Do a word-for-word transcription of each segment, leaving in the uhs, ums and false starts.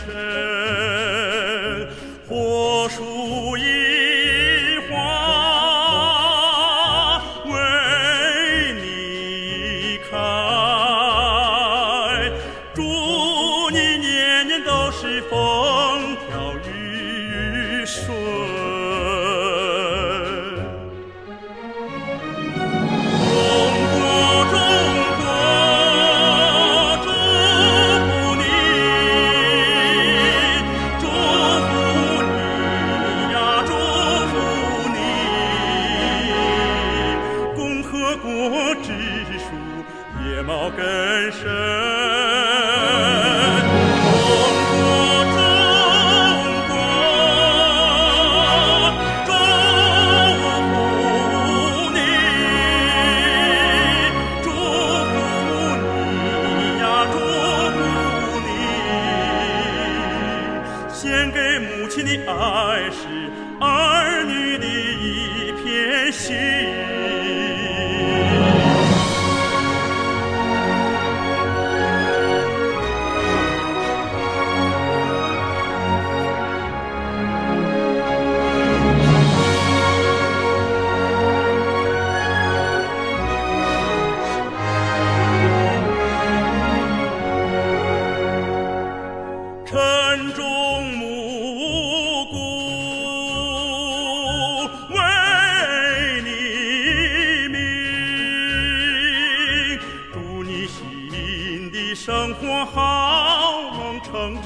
深，火树银花为你开，祝你年年都是风调雨顺。野茂根深，中国中国，祝福你，祝福你呀，祝福你，献给母亲的爱是儿女的一片心。晨钟暮鼓为你鸣，祝你心的生活好梦成真，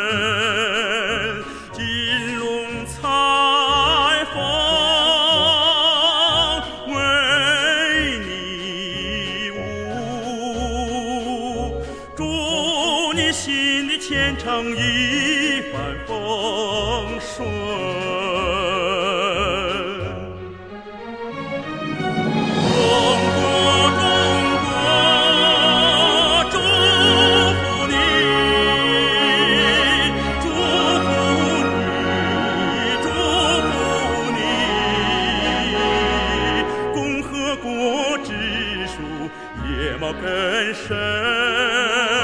金龙彩凤为你舞，祝你心的前程一帆风顺。中国中国，祝福你，祝福你，祝福你，共和国之树野茂根深。